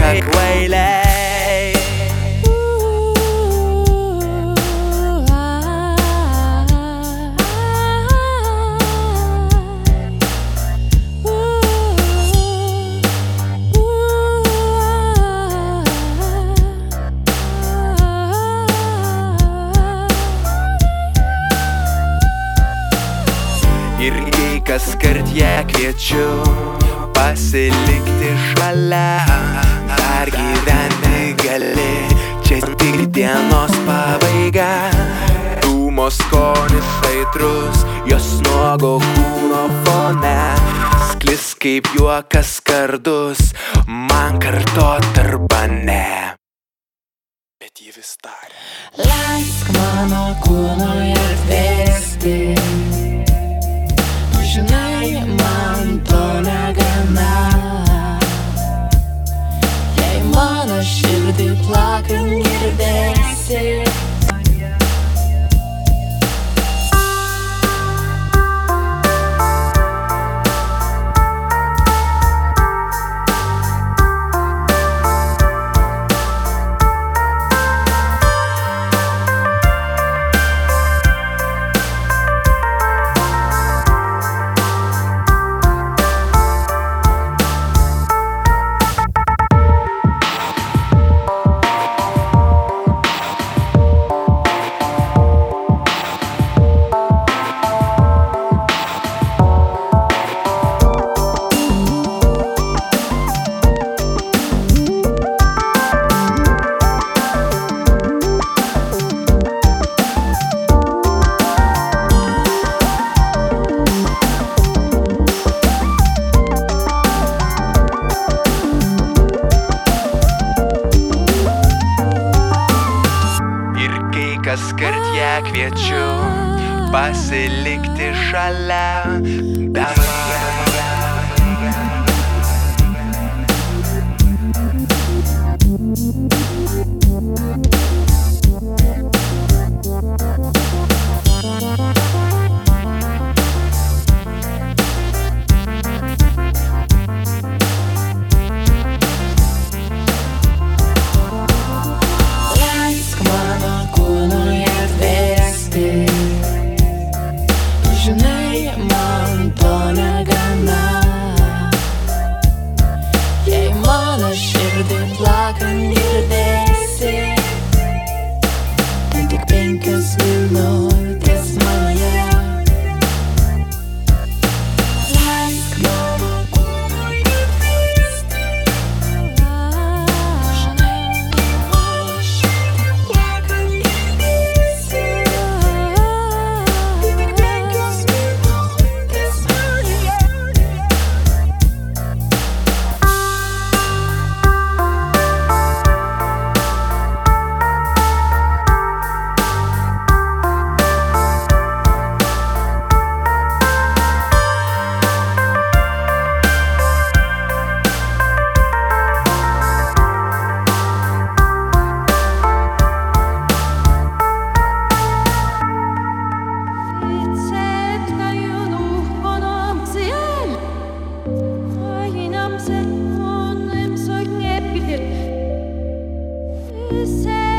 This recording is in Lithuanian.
kvailiai. Ir jei kaskart ją kviečiu pasilikti šalia, dar gyventi gali, čia tik dienos pabaiga. Dūmo skonis aitrus, jos nuogo kūno fone, sklis kaip juokas skardus, man kartot arba ne. Bet ji vis tarė: leisk mano kūnui atvėsti. Žinai, man to negana. Jei mano širdį plakant girdėsi, kaskart ją kviečiu pasilikti šalia, žinai, man to negana. Jei mano širdį plakant girdėsi, tai tik 5 minutės manoje. Leisk mano kūnui atvėsti. Žinai, mano širdį plakant girdėsi. Say